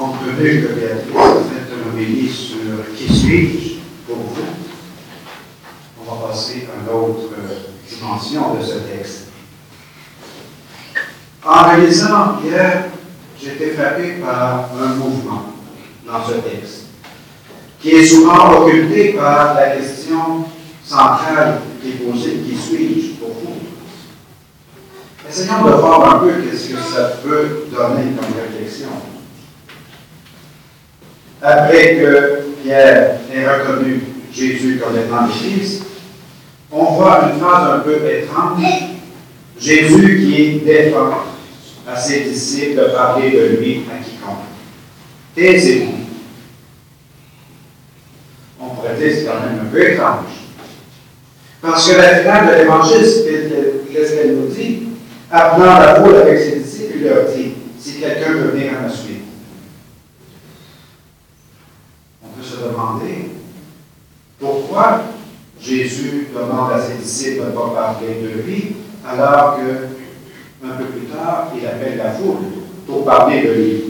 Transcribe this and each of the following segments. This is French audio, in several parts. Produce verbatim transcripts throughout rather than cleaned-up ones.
comprenez que Béatrice a fait une homélie sur qui suis-je pour vous. On va passer à une autre dimension de ce texte. En le lisant hier, j'ai été frappé par un mouvement dans ce texte, qui est souvent occulté par la question centrale qui est posée, qui suis-je pour vous? Essayons de voir un peu qu'est-ce que ça peut donner comme réflexion. Après que Pierre ait reconnu Jésus comme étant le Christ, on voit une phrase un peu étrange. Jésus qui défend à ses disciples de parler de lui à quiconque. Taisez-vous. On pourrait dire que c'est quand même un peu étrange. Parce que la finale de l'Évangile, qu'est-ce qu'elle nous dit? Appelant la foule avec ses disciples, il leur dit, si quelqu'un veut venir à me suivre. On peut se demander pourquoi Jésus demande à ses disciples de ne pas parler de lui, alors que, un peu plus tard, il appelle la foule pour parler de lui.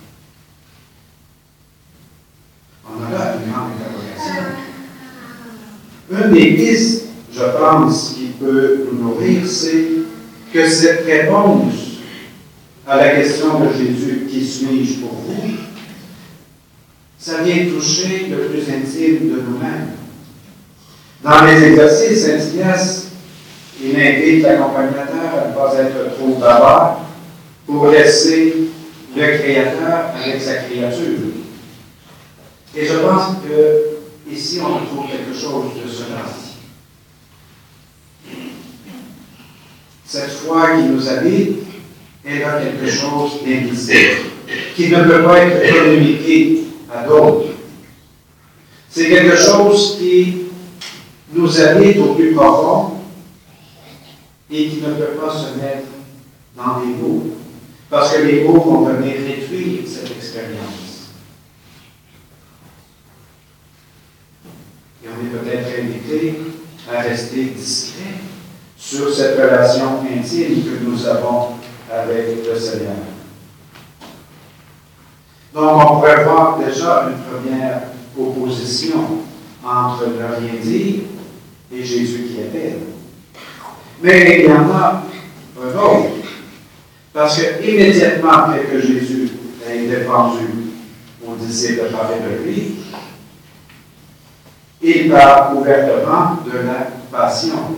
On a là une grande interrogation. Une des pistes, je pense, qui peut nous nourrir, c'est que cette réponse à la question de Jésus, qui suis-je pour vous, ça vient toucher le plus intime de nous-mêmes. Dans les exercices, Saint Ignace, il invite l'accompagnateur à ne pas être trop bavard pour laisser le Créateur avec sa créature. Et je pense que ici, on retrouve quelque chose de cela. Cette foi qui nous habite, elle a quelque chose d'invisible, qui ne peut pas être communiqué à d'autres. C'est quelque chose qui nous habite au plus profond et qui ne peut pas se mettre dans des mots, parce que les mots vont venir réduire cette expérience. Et on est peut-être invité à rester discret sur cette relation intime que nous avons avec le Seigneur. Donc, on pourrait voir déjà une première opposition entre ne rien dire et Jésus qui appelle. Mais il y en a un autre, parce que immédiatement après que Jésus ait défendu aux disciples de parler de lui, il parle ouvertement de la passion.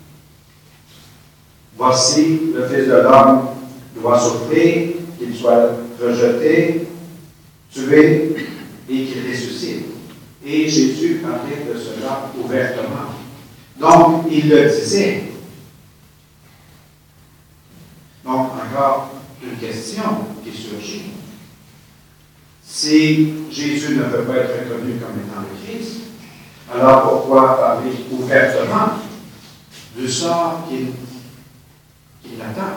Voici, le Fils de l'homme doit souffrir, qu'il soit rejeté, tué et qu'il ressuscite. Et Jésus parlait de cela ouvertement. Donc, il le disait. Donc, encore une question qui surgit. Si Jésus ne peut pas être reconnu comme étant le Christ, alors pourquoi parler ouvertement du sort qu'il qui l'attend?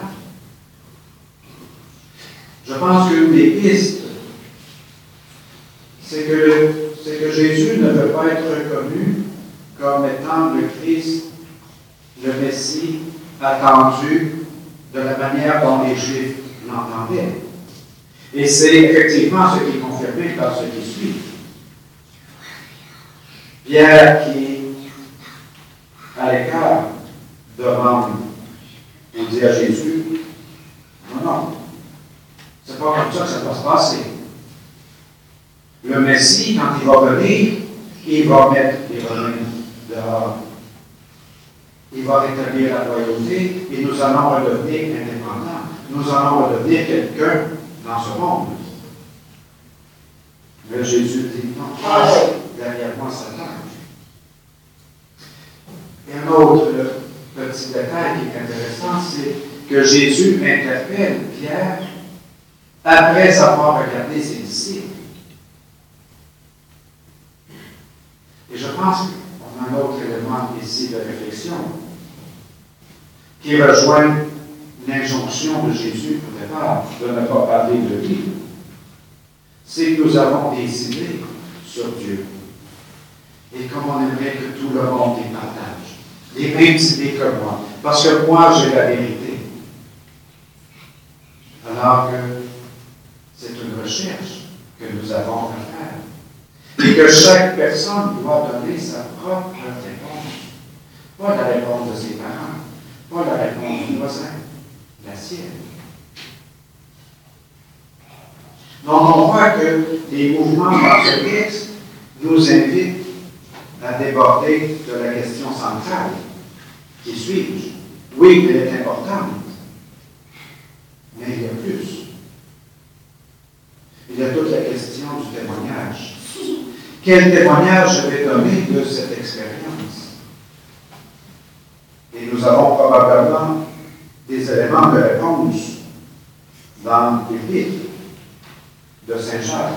Je pense qu'une des pistes, c'est que, c'est que Jésus ne veut pas être reconnu comme étant le Christ, le Messie attendu de la manière dont les Juifs l'entendaient. Et c'est effectivement ce qui est confirmé par ce qui suit. Pierre qui, à l'écart, demande ou dit à Jésus, non, non, c'est pas comme ça que ça va se passer. Le Messie, quand il va venir, il va mettre les Romains dehors. Il va rétablir la royauté et nous allons redevenir indépendants. Nous allons redevenir quelqu'un dans ce monde. Mais Jésus dit, non, passe derrière moi, Satan. Et un autre petit détail qui est intéressant, c'est que Jésus interpelle Pierre après avoir regardé ses disciples. Et je pense qu'on a un autre élément ici de réflexion qui rejoint l'injonction de Jésus au départ de ne pas parler de lui. C'est que nous avons des idées sur Dieu. Et comme on aimerait que tout le monde les partage. Les mêmes idées que moi. Parce que moi, j'ai la vérité. Alors que c'est une recherche que nous avons à faire. Et que chaque personne doit donner sa propre réponse. Pas la réponse de ses parents, pas la réponse du voisin, la sienne. Donc on voit que les mouvements dans ce texte nous invitent à déborder de la question centrale. Qui suis-je? Oui, elle est importante, mais il y a plus. Il y a toute la question du témoignage. Quel témoignage je vais donner de cette expérience? Et nous avons probablement des éléments de réponse dans l'Épître de Saint Jacques.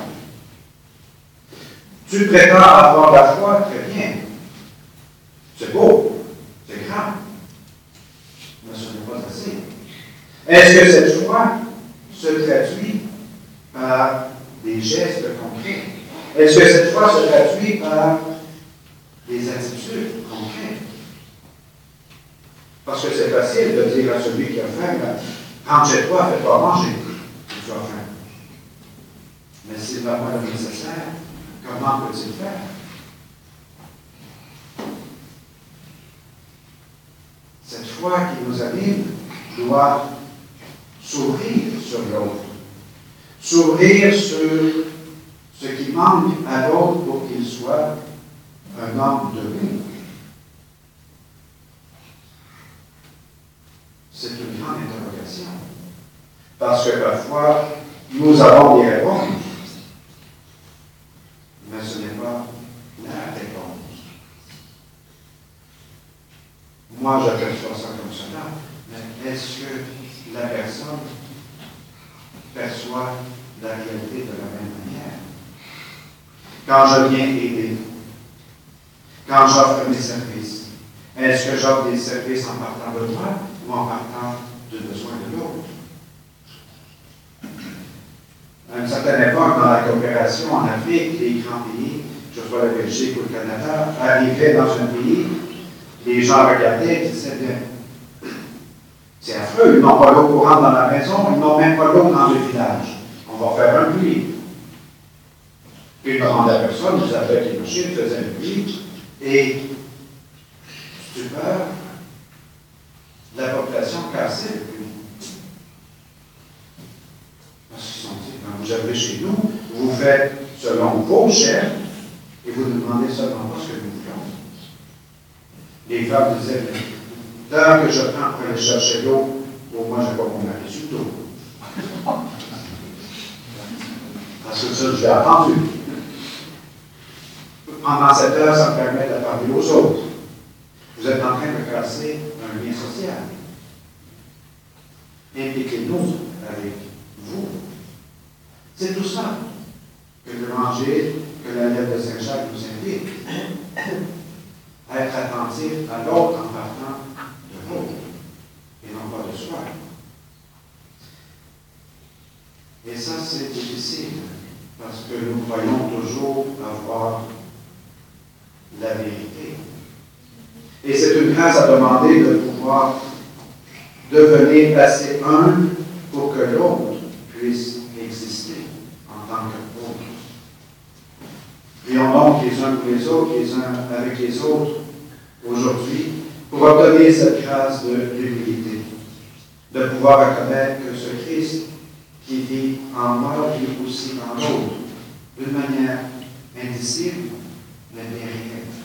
Tu prétends avoir la foi, très bien. C'est beau, c'est grand, mais ce n'est pas assez. Est-ce que cette foi se traduit par des gestes concrets? Est-ce que cette foi se traduit par des attitudes concrètes? Parce que c'est facile de dire à celui qui a faim, rentre chez toi, fais-toi manger, tu as faim. Mais s'il n'a pas le nécessaire, comment peut-il faire? Cette foi qui nous anime doit s'ouvrir sur l'autre, s'ouvrir sur ce qui manque à l'autre pour qu'il soit un homme de vie. C'est une grande interrogation. Parce que parfois, nous avons des réponses, mais ce n'est pas la réponse. Moi, j'aperçois ça comme cela, mais est-ce que la personne perçoit la réalité de la même manière? Quand je viens aider, quand j'offre mes services, est-ce que j'offre des services en partant de moi ou en partant du besoin de l'autre? À une certaine époque, dans la coopération en Afrique, les grands pays, que ce soit la Belgique ou le Canada, arrivaient dans un pays, les gens regardaient et disaient bien, c'est affreux, ils n'ont pas l'eau courante dans la maison, ils n'ont même pas l'eau dans le village. On va faire un puits. Puis ils demandaient à personne, ils avaient les machines, faisaient un puits, et stupeur, la population cassait le puits. Parce qu'ils se sont dit, quand vous arrivez chez nous, vous faites selon vos chefs, et vous ne demandez seulement pas ce que nous voulons. Les femmes disaient, l'heure que je prends pour aller chercher l'eau, au moins je n'ai pas mon mari sur l'eau. Parce que ça, je l'ai attendu. Pendant cette heure, ça me permet de parler aux autres. Vous êtes en train de casser un lien social. Impliquez-nous avec vous. C'est tout ça que l'Évangile, que la lettre de Saint Jacques nous invite. À être attentif à l'autre en partant de l'autre et non pas de soi. Et ça, c'est difficile parce que nous croyons toujours avoir la vérité. Et c'est une grâce à demander de pouvoir devenir assez humble pour que l'autre puisse exister en tant qu'autre. Prions donc les uns pour les autres, les uns avec les autres, aujourd'hui, pour obtenir cette grâce de l'humilité, de pouvoir reconnaître que ce Christ qui vit en moi vit aussi en l'autre, d'une manière indicible, mais bien réelle.